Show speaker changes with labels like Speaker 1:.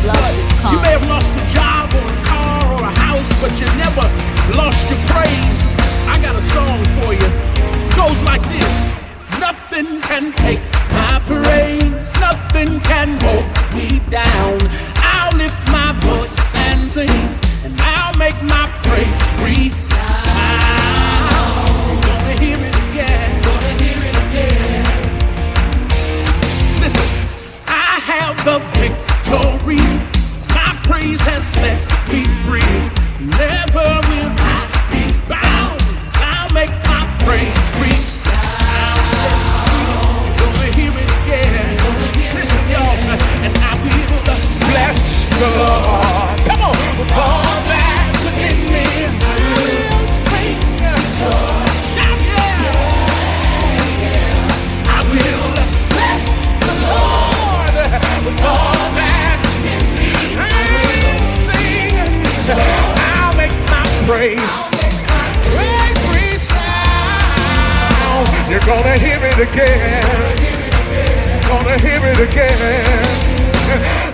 Speaker 1: guess what? You may have lost a job or a car or a house, but you never lost your praise. I got a song for you. It goes like this. Nothing can take my praise. Nothing can hold me down. I'll lift my voice and sing, and I'll make my praise resound. Gonna hear it again. Gonna hear it again. Listen, I have the victory. My praise has set me free. Never will I be bound. I'll make my praise resound. Gonna hear it again. Listen, y'all, and I will bless the Lord. Come on, with all that's in me, I will sing joy. Shout yeah. I will bless the Lord with all that's in me. I will sing joy. I'll make my praise resound. You're gonna hear it again. Gonna hear it again.